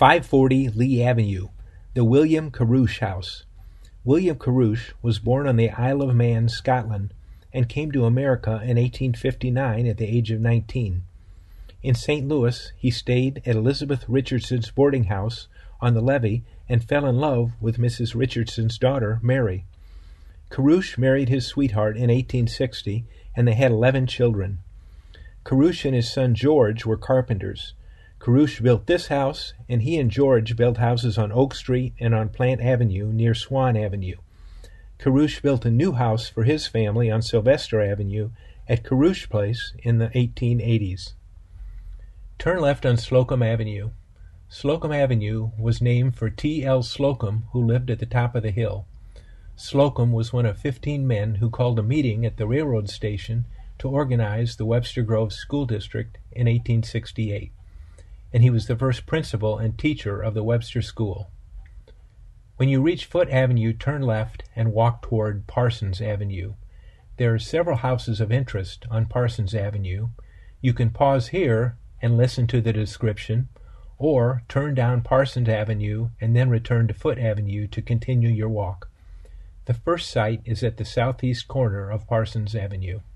540 Lee Avenue, the William Carrouche House. William Carrouche was born on the Isle of Man, Scotland, and came to America in 1859 at the age of 19. In St. Louis, he stayed at Elizabeth Richardson's boarding house on the levee and fell in love with Mrs. Richardson's daughter, Mary. Carrouche married his sweetheart in 1860, and they had 11 children. Carrouche and his son George were carpenters. Carrouche built this house, and he and George built houses on Oak Street and on Plant Avenue near Swan Avenue. Carrouche built a new house for his family on Sylvester Avenue at Carrouche Place in the 1880s. Turn left on Slocum Avenue. Slocum Avenue was named for T. L. Slocum, who lived at the top of the hill. Slocum was one of 15 men who called a meeting at the railroad station to organize the Webster Groves School District in 1868, and he was the first principal and teacher of the Webster School. When you reach Foote Avenue, turn left and walk toward Parsons Avenue. There are several houses of interest on Parsons Avenue. You can pause here and listen to the description, or turn down Parsons Avenue and then return to Foote Avenue to continue your walk. The first site is at the southeast corner of Parsons Avenue.